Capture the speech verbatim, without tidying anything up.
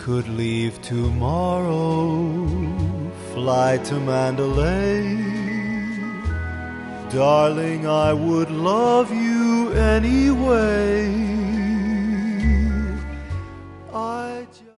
could leave tomorrow, fly to Mandalay, darling, I would love you anyway.